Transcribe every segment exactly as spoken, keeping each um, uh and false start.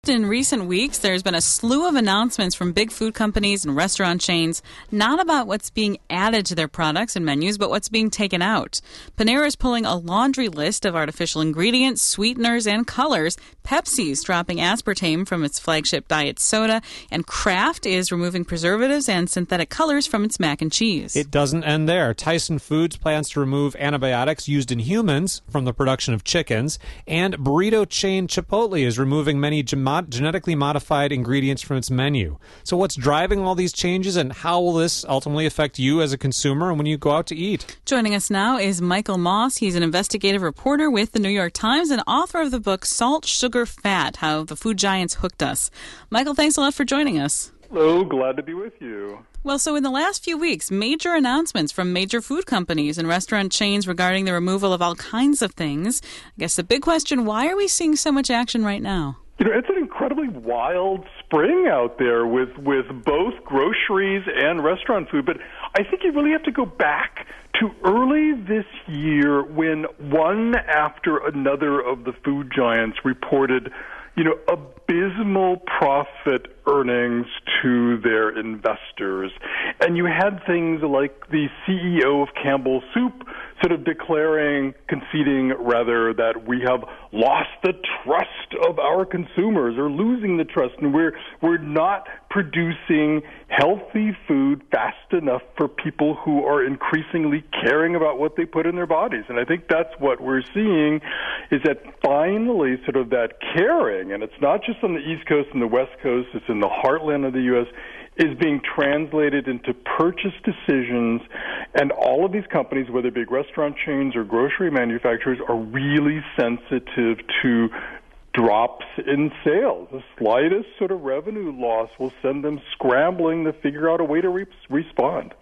In recent weeks, there's been a slew of announcements from big food companies and restaurant chains, not about what's being added to their products and menus, but what's being taken out. Panera is pulling a laundry list of artificial ingredients, sweeteners, and colors. Pepsi's dropping aspartame from its flagship diet soda, and Kraft is removing preservatives and synthetic colors from its mac and cheese. It doesn't end there. Tyson Foods plans to remove antibiotics used in humans from the production of chickens, and burrito chain Chipotle is removing many gem- genetically modified ingredients from its menu. So what's driving all these changes, and how will this ultimately affect you as a consumer and when you go out to eat? Joining us now is Michael Moss. He's an investigative reporter with the New York Times and author of the book Salt, Sugar, Fat, How the Food Giants Hooked Us. Michael, thanks a lot for joining us. Hello, glad to be with you. Well, so in the last few weeks, major announcements from major food companies and restaurant chains regarding the removal of all kinds of things. I guess the big question, why are we seeing so much action right now? You know, it's an incredibly wild spring out there with, with both groceries and restaurant food, but I think you really have to go back to early this year when one after another of the food giants reported, you know, abysmal profit earnings to their investors. And you had things like the C E O of Campbell Soup sort of declaring, conceding rather, that we have lost the trust of our consumers, or losing the trust, and we're we're not producing healthy food fast enough for people who are increasingly caring about what they put in their bodies. And I think that's what we're seeing, is that finally sort of that caring, and it's not just on the East Coast and the West Coast, it's in the heartland of the U S, is being translated into purchase decisions, and all of these companies, whether big restaurant chains or grocery manufacturers, are really sensitive to drops in sales. The slightest sort of revenue loss will send them scrambling to figure out a way to re- respond.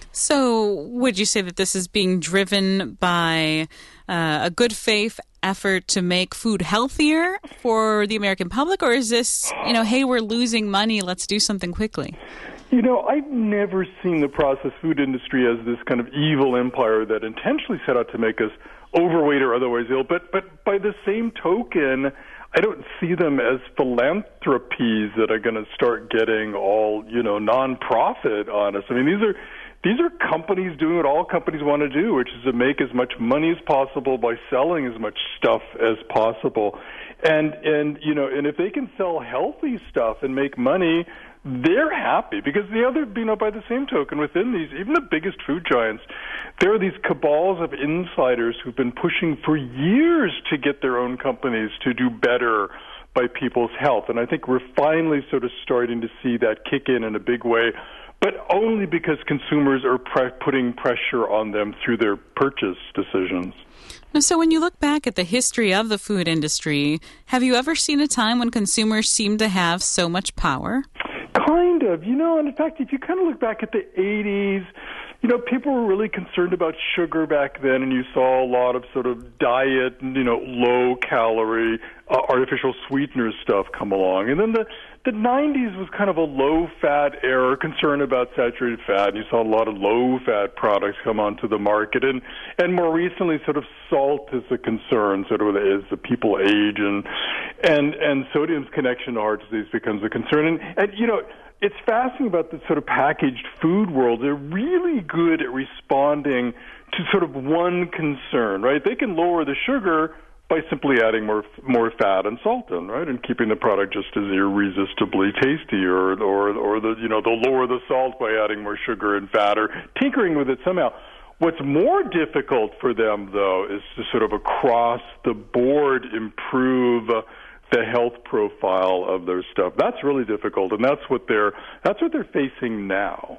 So would you say that this is being driven by uh, a good faith effort to make food healthier for the American public, or is this, you know, hey, we're losing money, let's do something quickly? You know, I've never seen the processed food industry as this kind of evil empire that intentionally set out to make us overweight or otherwise ill, but but by the same token, I don't see them as philanthropies that are going to start getting all, you know, nonprofit on us. I mean, these are These are companies doing what all companies want to do, which is to make as much money as possible by selling as much stuff as possible. And, and you know, and if they can sell healthy stuff and make money, they're happy. Because the other, you know, by the same token, within these, even the biggest food giants, there are these cabals of insiders who've been pushing for years to get their own companies to do better by people's health. And I think we're finally sort of starting to see that kick in in a big way, but only because consumers are pre- putting pressure on them through their purchase decisions. So when you look back at the history of the food industry, have you ever seen a time when consumers seem to have so much power? Kind of. You know, and in fact, if you kind of look back at the eighties, you know, people were really concerned about sugar back then, and you saw a lot of sort of diet, you know, low-calorie, uh, artificial sweetener stuff come along. And then the, the nineties was kind of a low-fat era, concern about saturated fat, and you saw a lot of low-fat products come onto the market. And, and more recently, sort of salt is a concern, sort of as the people age, and, and, and sodium's connection to heart disease becomes a concern. And, and you know, it's fascinating about the sort of packaged food world. They're really good at responding to sort of one concern, right? They can lower the sugar by simply adding more more fat and salt in, right, and keeping the product just as irresistibly tasty, or or or the you know they'll lower the salt by adding more sugar and fat, or tinkering with it somehow. What's more difficult for them, though, is to sort of across the board improve uh, the health profile of their stuff. That's really difficult, and that's what they're that's what they're facing now.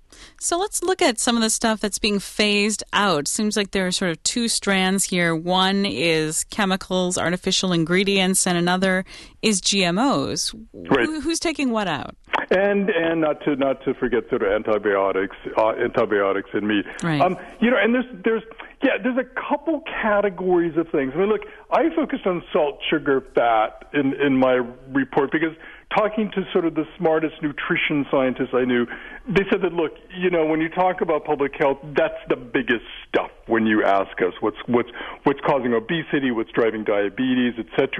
So let's look at some of the stuff that's being phased out. Seems like there are sort of two strands here. One is chemicals, artificial ingredients, and another is G M Os. Right. Who, who's taking what out? And and not to not to forget sort of antibiotics, uh, antibiotics in meat. Right. Um, you know, and there's there's yeah, there's a couple categories of things. I mean, look, I focused on salt, sugar, fat in in my report because talking to sort of the smartest nutrition scientists I knew, they said that, look, you know, when you talk about public health, that's the biggest stuff when you ask us what's what's what's causing obesity, what's driving diabetes, et cetera.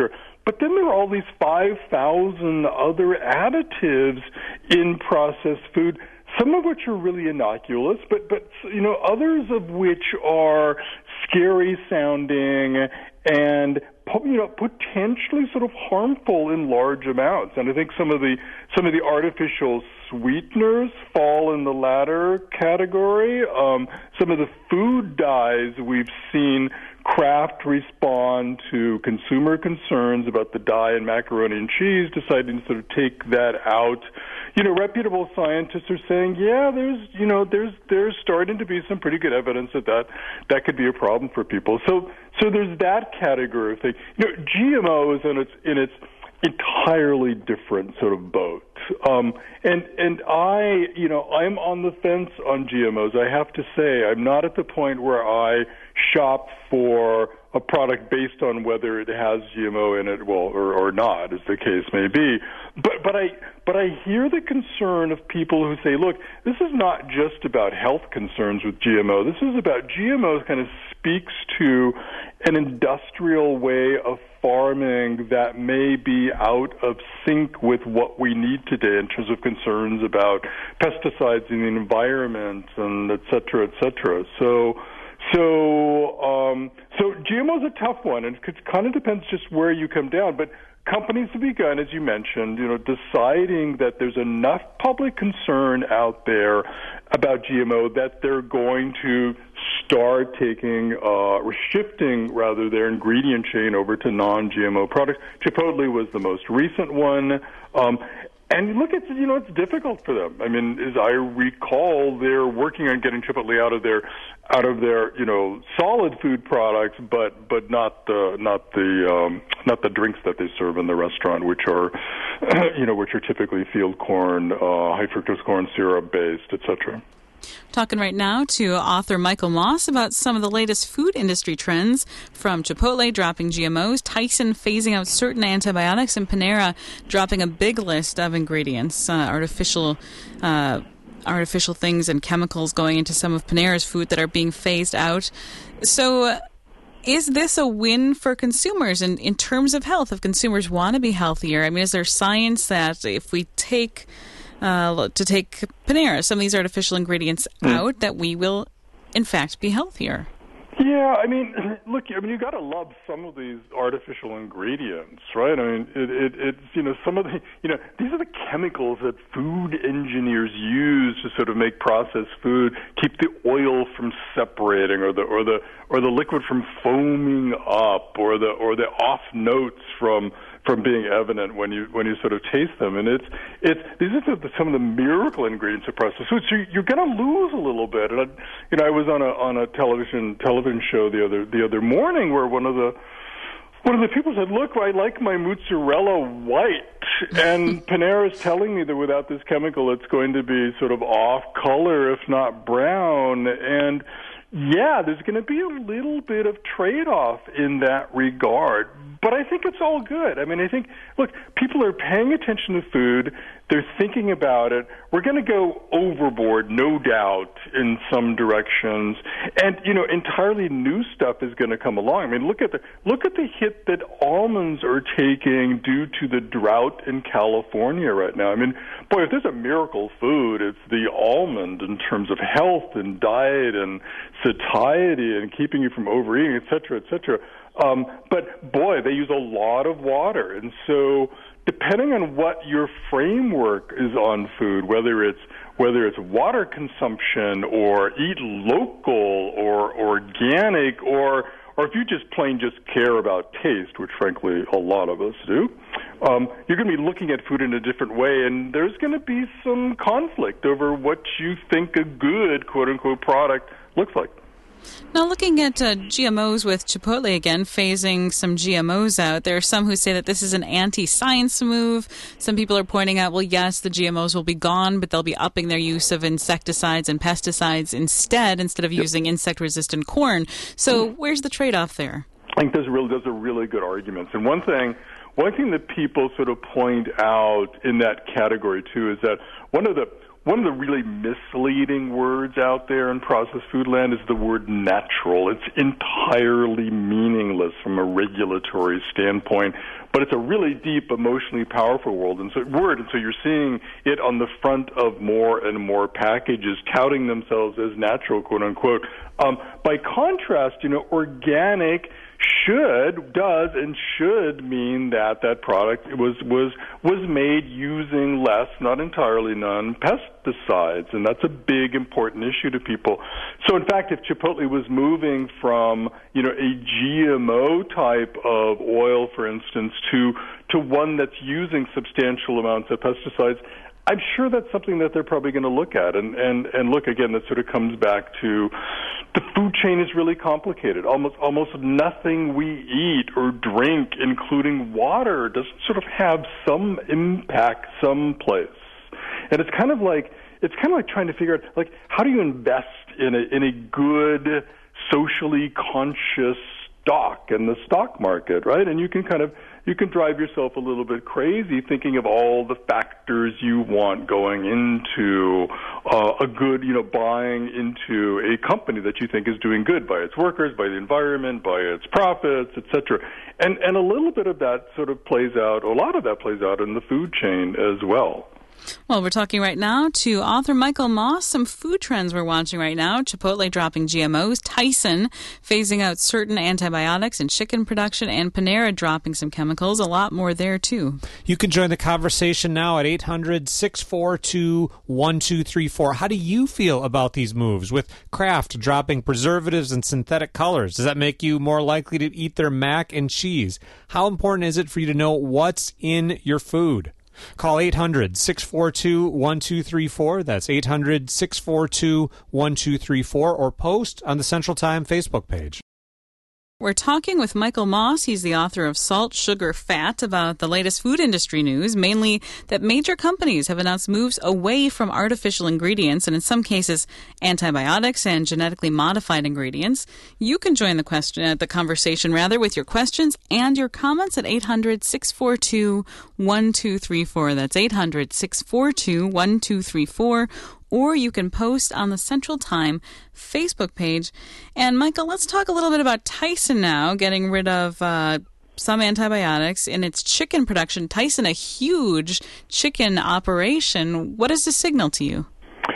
But then there are all these five thousand other additives in processed food, some of which are really innocuous, but, but you know, others of which are scary sounding and, you know, potentially sort of harmful in large amounts. And I think some of the some of the artificial sweeteners fall in the latter category. Um, some of the food dyes we've seen Kraft respond to consumer concerns about the dye in macaroni and cheese, deciding to sort of take that out. You know, reputable scientists are saying, yeah, there's, you know, there's there's starting to be some pretty good evidence that that, that could be a problem for people. So so there's that category of thing. You know, G M Os in its in its entirely different sort of boat. Um, and and I, you know, I'm on the fence on G M Os. I have to say, I'm not at the point where I shop for a product based on whether it has G M O in it, well, or, or not, as the case may be. But but I but I hear the concern of people who say, look, this is not just about health concerns with G M O. This is about G M Os kind of speaks to an industrial way of farming that may be out of sync with what we need today in terms of concerns about pesticides in the environment and et cetera, et cetera. So. So, um, so G M O is a tough one, and it kind of depends just where you come down. But companies have begun, as you mentioned, you know, deciding that there's enough public concern out there about G M O that they're going to start taking, uh, or shifting rather, their ingredient chain over to non-G M O products. Chipotle was the most recent one. Um, And look, it's, you know, it's difficult for them. I mean, as I recall, they're working on getting Chipotle out of their, out of their, you know, solid food products, but but not the not the um, not the drinks that they serve in the restaurant, which are, you know, which are typically field corn, uh, high fructose corn syrup based, et cetera. Talking right now to author Michael Moss about some of the latest food industry trends, from Chipotle dropping G M Os, Tyson phasing out certain antibiotics, and Panera dropping a big list of ingredients, uh, artificial uh, artificial things and chemicals going into some of Panera's food that are being phased out. So uh, is this a win for consumers in, in terms of health? If consumers want to be healthier, I mean, is there science that if we take... Uh, to take Panera, some of these artificial ingredients mm. out, that we will, in fact, be healthier? Yeah, I mean, look, I mean, you got to love some of these artificial ingredients, right? I mean, it, it, it's, you know, some of the, you know, these are the chemicals that food engineers use to sort of make processed food, keep the oil from separating, or the, or the, or the liquid from foaming up, or the, or the off notes from, from being evident when you when you sort of taste them. And it's it's these are the, some of the miracle ingredients of processed food. So you're going to lose a little bit. And I, you know, I was on a on a television television show the other the other morning where one of the one of the people said, "Look, I like my mozzarella white," and Panera is telling me that without this chemical, it's going to be sort of off color, if not brown. And yeah, there's going to be a little bit of trade-off in that regard. But I think it's all good. I mean, I think, look, people are paying attention to food. They're thinking about it. We're going to go overboard, no doubt, in some directions. And, you know, entirely new stuff is going to come along. I mean, look at the look at the hit that almonds are taking due to the drought in California right now. I mean, boy, if there's a miracle food, it's the almond in terms of health and diet and satiety and keeping you from overeating, et cetera, et cetera. Um, but, boy, they use a lot of water. And so depending on what your framework is on food, whether it's whether it's water consumption or eat local or organic, or or if you just plain just care about taste, which, frankly, a lot of us do, um, you're going to be looking at food in a different way, and there's going to be some conflict over what you think a good, quote-unquote, product looks like. Now, looking at uh, G M Os with Chipotle again, phasing some G M Os out, there are some who say that this is an anti-science move. Some people are pointing out, well, yes, the G M Os will be gone, but they'll be upping their use of insecticides and pesticides instead, instead of yep. using insect-resistant corn. So where's the trade-off there? I think those are really, those are really good arguments. And one thing, one thing that people sort of point out in that category, too, is that one of the one of the really misleading words out there in processed food land is the word natural. It's entirely meaningless from a regulatory standpoint, but it's a really deep, emotionally powerful word. And so, word, and so you're seeing it on the front of more and more packages, touting themselves as natural, quote unquote. Um, by contrast, you know, organic should, does, and should mean that that product was was was made using less, not entirely none, pesticides, and that's a big, important issue to people. So, in fact, if Chipotle was moving from, you know, a G M O type of oil, for instance, to to one that's using substantial amounts of pesticides, I'm sure that's something that they're probably going to look at. And, and, and look, again, that sort of comes back to the food chain is really complicated. Almost almost nothing we eat or drink, including water, doesn't sort of have some impact someplace. And it's kind of like it's kind of like trying to figure out, like, how do you invest in a in a good, socially conscious stock in the stock market, right? And you can kind of you can drive yourself a little bit crazy thinking of all the factors you want going into uh, a good, you know, buying into a company that you think is doing good by its workers, by the environment, by its profits, et cetera. And and a little bit of that sort of plays out, a lot of that plays out in the food chain as well. Well, we're talking right now to author Michael Moss. Some food trends we're watching right now: Chipotle dropping G M Os, Tyson phasing out certain antibiotics in chicken production, and Panera dropping some chemicals. A lot more there, too. You can join the conversation now at eight hundred, six four two, one two three four. How do you feel about these moves, with Kraft dropping preservatives and synthetic colors? Does that make you more likely to eat their mac and cheese? How important is it for you to know what's in your food? Call eight hundred, six four two, one two three four. That's eight hundred, six four two, one two three four, or post on the Central Time Facebook page. We're talking with Michael Moss. He's the author of Salt, Sugar, Fat, about the latest food industry news, mainly that major companies have announced moves away from artificial ingredients and, in some cases, antibiotics and genetically modified ingredients. You can join the question, uh, the conversation rather, with your questions and your comments at eight hundred, six four two, one two three four. That's eight hundred, six four two, one two three four. Or you can post on the Central Time Facebook page. And, Michael, let's talk a little bit about Tyson now, getting rid of uh, some antibiotics in its chicken production. Tyson, a huge chicken operation. What does this signal to you?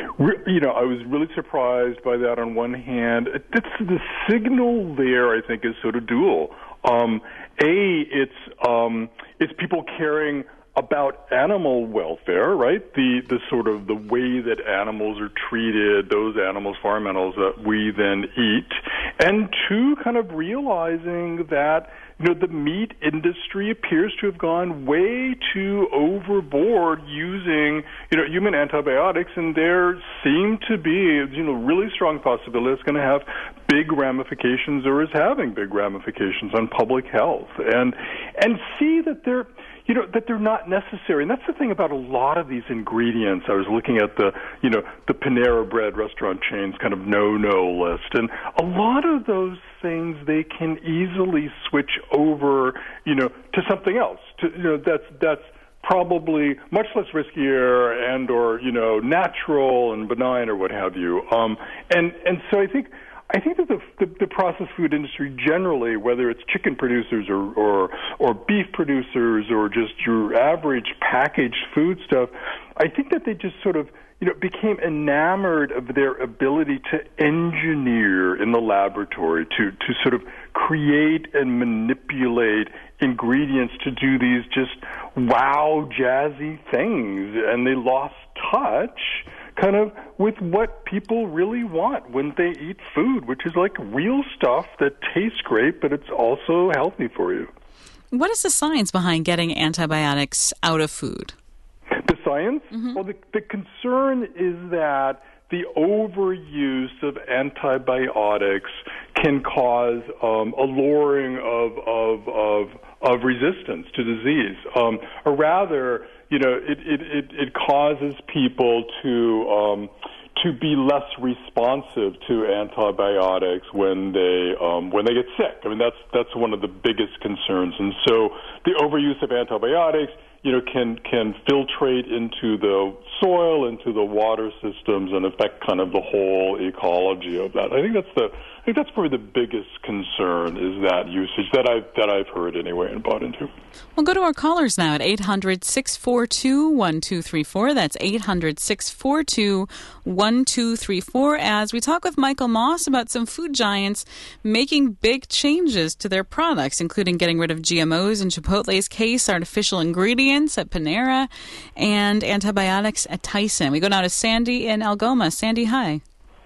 You know, I was really surprised by that on one hand. It's, the signal there, I think, is sort of dual. Um, A, it's um, it's people caring about animal welfare, right? The the sort of the way that animals are treated, those animals, farm animals that we then eat, and two, kind of realizing that, you know, the meat industry appears to have gone way too overboard using, you know, human antibiotics, and there seem to be, you know, really strong possibility it's going to have big ramifications, or is having big ramifications on public health, and and see that they're, you know, that they're not necessary. And that's the thing about a lot of these ingredients. I was looking at the, you know, the Panera Bread restaurant chain's kind of no-no list. And a lot of those things, they can easily switch over, you know, to something else. To, you know, that's, that's probably much less riskier and or, you know, natural and benign or what have you. Um, and, and so I think, I think that the, the, the processed food industry generally, whether it's chicken producers or, or or beef producers or just your average packaged food stuff, I think that they just sort of, you know, became enamored of their ability to engineer in the laboratory, to, to sort of create and manipulate ingredients to do these just wow, jazzy things, and they lost touch kind of with what people really want when they eat food, which is like real stuff that tastes great, but it's also healthy for you. What is the science behind getting antibiotics out of food? The science? Mm-hmm. Well, the, the concern is that the overuse of antibiotics can cause um, a lowering of, of, of, of resistance to disease, um, or rather, you know, it, it, it, it causes people to um, to be less responsive to antibiotics when they um, when they get sick. I mean, that's that's one of the biggest concerns. And so the overuse of antibiotics you know, can can filtrate into the soil, into the water systems, and affect kind of the whole ecology of that. I think that's the I think that's probably the biggest concern, is that usage that I've that I've heard anyway and bought into. We'll go to our callers now at eight hundred, six four two, one two three four. That's eight hundred, six four two, one two three four. As we talk with Michael Moss about some food giants making big changes to their products, including getting rid of G M Os in Chipotle's case, artificial ingredients at Panera, and antibiotics at Tyson. We go now to Sandy in Algoma. Sandy, hi.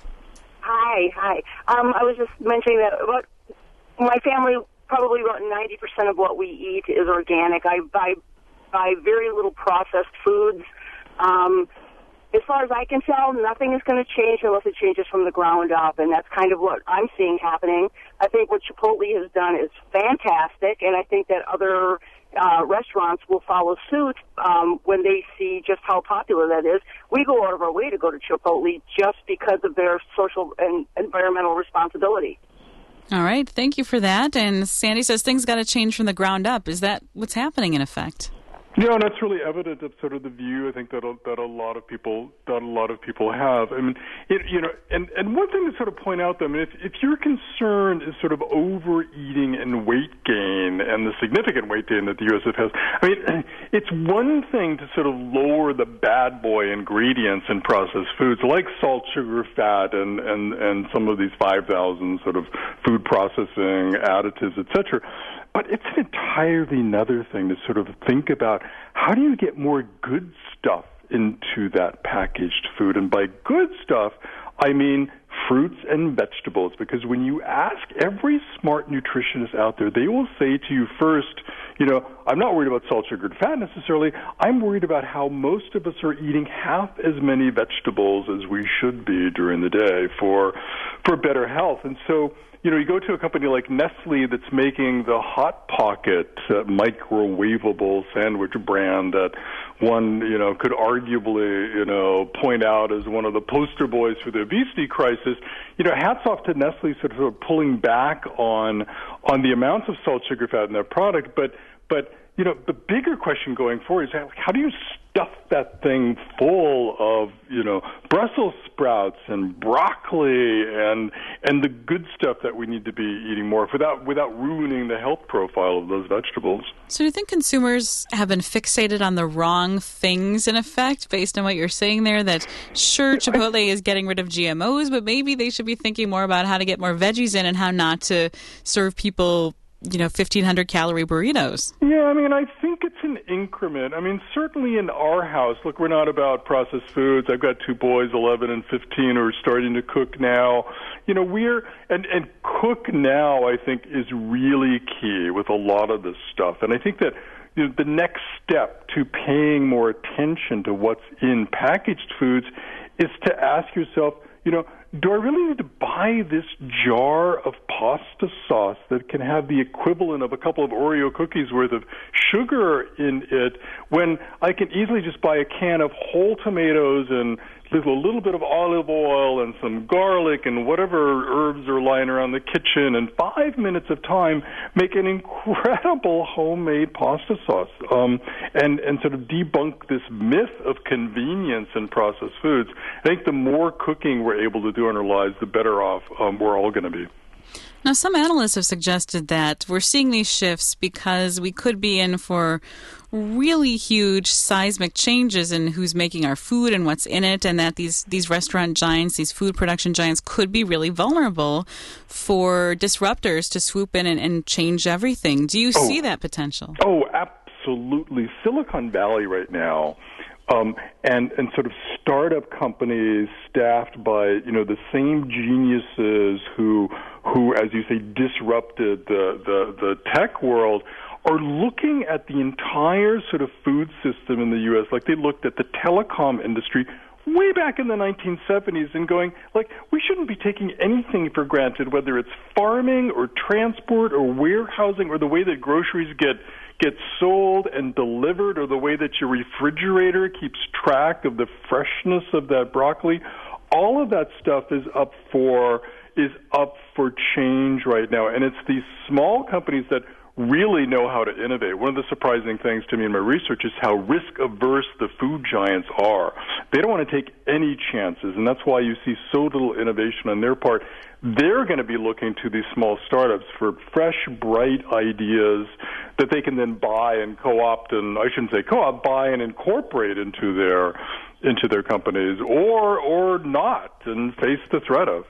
Hi, hi. Um, I was just mentioning that about my family, probably about ninety percent of what we eat is organic. I buy, buy very little processed foods. Um, as far as I can tell, nothing is going to change unless it changes from the ground up, and that's kind of what I'm seeing happening. I think what Chipotle has done is fantastic, and I think that other uh, restaurants will follow suit um, when they see just how popular that is. We go out of our way to go to Chipotle just because of their social and environmental responsibility. All right, thank you for that. And Sandy says things got to change from the ground up. Is that what's happening in effect? Yeah, and that's really evident of sort of the view I think that a, that a lot of people that a lot of people have. I mean, it, you know, and and one thing to sort of point out, though, I mean, if if your concern is sort of overeating and weight gain and the significant weight gain that the U S F has, I mean, it's one thing to sort of lower the bad boy ingredients in processed foods like salt, sugar, fat, and and and some of these five thousand sort of food processing additives, et cetera. But it's an entirely another thing to sort of think about how do you get more good stuff into that packaged food. And by good stuff, I mean fruits and vegetables, because when you ask every smart nutritionist out there, they will say to you first, you know, I'm not worried about salt, sugar, and fat necessarily. I'm worried about how most of us are eating half as many vegetables as we should be during the day for for better health. And so, you know, you go to a company like Nestle that's making the Hot Pocket uh, microwavable sandwich brand that one, you know, could arguably, you know, point out as one of the poster boys for the obesity crisis. You know, hats off to Nestle sort of pulling back on on the amounts of salt, sugar, fat in their product. But, but you know, the bigger question going forward is how, how do you stuff that thing full of, you know, Brussels sprouts and broccoli and and the good stuff that we need to be eating more of without without ruining the health profile of those vegetables. So do you think consumers have been fixated on the wrong things, in effect, based on what you're saying there, that sure, Chipotle is getting rid of G M Os, but maybe they should be thinking more about how to get more veggies in and how not to serve people, you know, fifteen hundred calorie burritos? Yeah, I mean, I think it's an increment. I mean, certainly in our house, look, we're not about processed foods. I've got two boys, eleven and fifteen, who are starting to cook now. You know, we're, and, and cook now, I think, is really key with a lot of this stuff. And I think that, you know, the next step to paying more attention to what's in packaged foods is to ask yourself, you know, do I really need to buy this jar of pasta sauce that can have the equivalent of a couple of Oreo cookies worth of sugar in it when I can easily just buy a can of whole tomatoes and a little bit of olive oil and some garlic and whatever herbs are lying around the kitchen, and five minutes of time make an incredible homemade pasta sauce, um, and, and sort of debunk this myth of convenience in processed foods. I think the more cooking we're able to do in our lives, the better off um, we're all going to be. Now, some analysts have suggested that we're seeing these shifts because we could be in for really huge seismic changes in who's making our food and what's in it, and that these, these restaurant giants, these food production giants, could be really vulnerable for disruptors to swoop in and, and change everything. Do you oh. see that potential? Oh, absolutely. Silicon Valley right now, Um, and, and sort of startup companies staffed by, you know, the same geniuses who, who, as you say, disrupted the, the, the tech world, are looking at the entire sort of food system in the U S like they looked at the telecom industry way back in the nineteen seventies and going, like, we shouldn't be taking anything for granted, whether it's farming or transport or warehousing or the way that groceries get get sold and delivered or the way that your refrigerator keeps track of the freshness of that broccoli. All of that stuff is up for is up for change right now. And it's these small companies that really know how to innovate. One of the surprising things to me in my research is how risk-averse the food giants are. They don't want to take any chances, and that's why you see so little innovation on their part. They're going to be looking to these small startups for fresh, bright ideas that they can then buy and co-opt, and I shouldn't say co-opt, buy and incorporate into their into their companies, or or not, and face the threat of.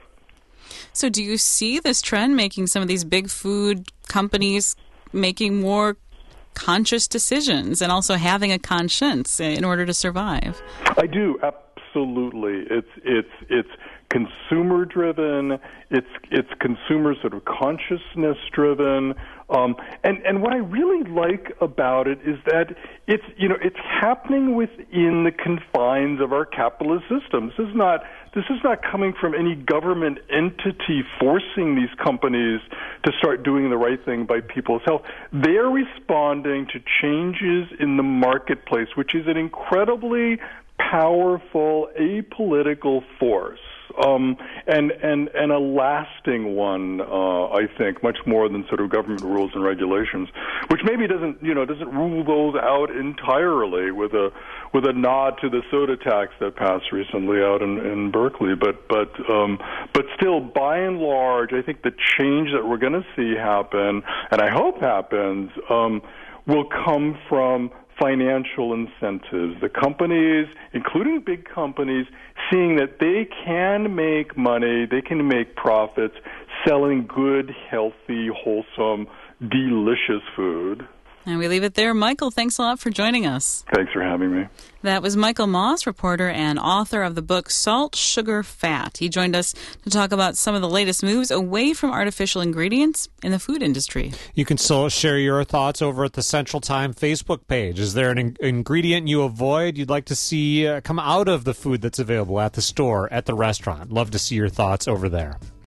So do you see this trend making some of these big food companies making more conscious decisions and also having a conscience in order to survive? I do, absolutely. It's it's it's consumer driven. It's it's consumer sort of consciousness driven. Um, and and what I really like about it is that it's you know it's happening within the confines of our capitalist system. This is not this is not coming from any government entity forcing these companies to start doing the right thing by people's health. They're responding to changes in the marketplace, which is an incredibly powerful apolitical force. Um, and, and, and a lasting one, uh, I think, much more than sort of government rules and regulations, which maybe doesn't, you know, doesn't rule those out entirely with a, with a nod to the soda tax that passed recently out in, in Berkeley. But, but, um, but still, by and large, I think the change that we're going to see happen, and I hope happens, um, will come from financial incentives. The companies, including big companies, seeing that they can make money, they can make profits selling good, healthy, wholesome, delicious food. And we leave it there. Michael, thanks a lot for joining us. Thanks for having me. That was Michael Moss, reporter and author of the book Salt, Sugar, Fat. He joined us to talk about some of the latest moves away from artificial ingredients in the food industry. You can still share your thoughts over at the Central Time Facebook page. Is there an in- ingredient you avoid you'd like to see uh, come out of the food that's available at the store, at the restaurant? Love to see your thoughts over there.